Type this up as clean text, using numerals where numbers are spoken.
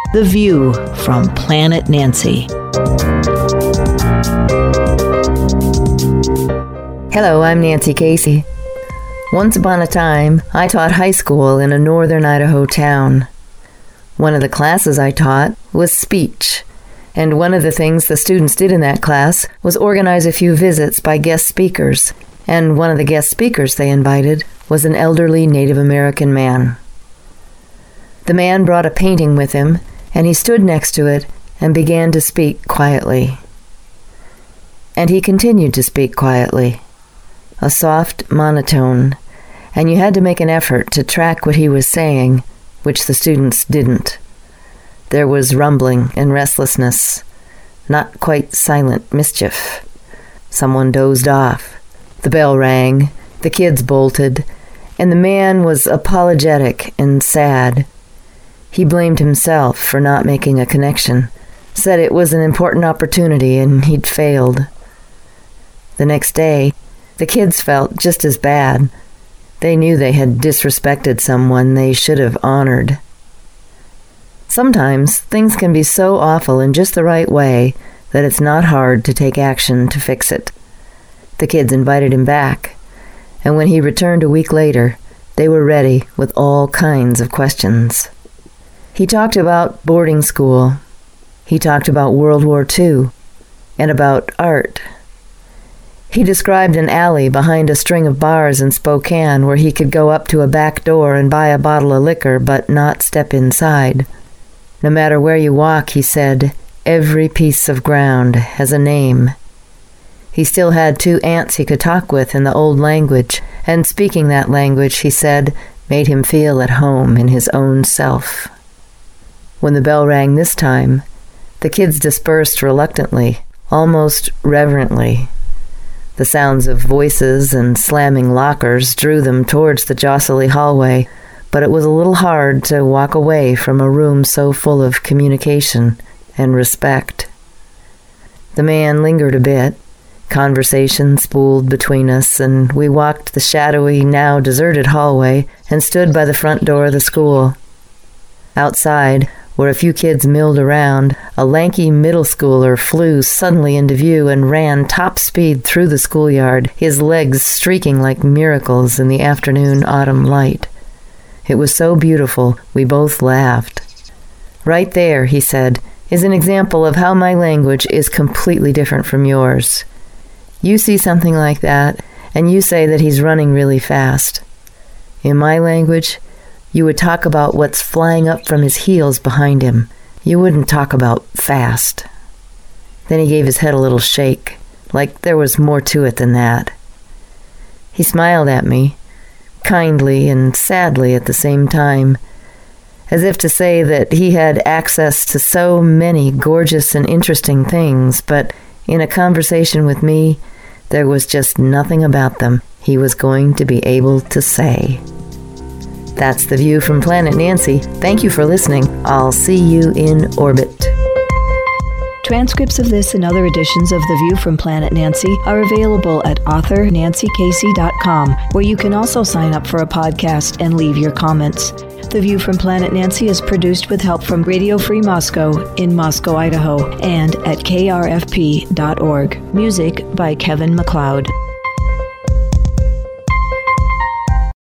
The View from Planet Nancy. Hello, I'm Nancy Casey. Once upon a time, I taught high school in a northern Idaho town. One of the classes I taught was speech, and one of the things the students did in that class was organize a few visits by guest speakers, and one of the guest speakers they invited was an elderly Native American man. The man brought a painting with him, and he stood next to it and began to speak quietly. And he continued to speak quietly, a soft monotone, and you had to make an effort to track what he was saying, which the students didn't. There was rumbling and restlessness, not quite silent mischief. Someone dozed off. The bell rang, the kids bolted, and the man was apologetic and sad. He blamed himself for not making a connection, said it was an important opportunity and he'd failed. The next day, the kids felt just as bad. They knew they had disrespected someone they should have honored. Sometimes things can be so awful in just the right way that it's not hard to take action to fix it. The kids invited him back, and when he returned a week later, they were ready with all kinds of questions. He talked about boarding school. He talked about World War II and about art. He described an alley behind a string of bars in Spokane where he could go up to a back door and buy a bottle of liquor but not step inside. No matter where you walk, he said, every piece of ground has a name. He still had 2 aunts he could talk with in the old language, and speaking that language, he said, made him feel at home in his own self. When the bell rang this time, the kids dispersed reluctantly, almost reverently. The sounds of voices and slamming lockers drew them towards the jostly hallway, but it was a little hard to walk away from a room so full of communication and respect. The man lingered a bit. Conversation spooled between us, and we walked the shadowy, now deserted hallway and stood by the front door of the school. Outside, where a few kids milled around, a lanky middle schooler flew suddenly into view and ran top speed through the schoolyard, his legs streaking like miracles in the afternoon autumn light. It was so beautiful, we both laughed. Right there, he said, is an example of how my language is completely different from yours. You see something like that, and you say that he's running really fast. In my language, you would talk about what's flying up from his heels behind him. You wouldn't talk about fast. Then he gave his head a little shake, like there was more to it than that. He smiled at me, kindly and sadly at the same time, as if to say that he had access to so many gorgeous and interesting things, but in a conversation with me, there was just nothing about them he was going to be able to say. That's The View from Planet Nancy. Thank you for listening. I'll see you in orbit. Transcripts of this and other editions of The View from Planet Nancy are available at authornancykasey.com, where you can also sign up for a podcast and leave your comments. The View from Planet Nancy is produced with help from Radio Free Moscow in Moscow, Idaho, and at krfp.org. Music by Kevin MacLeod.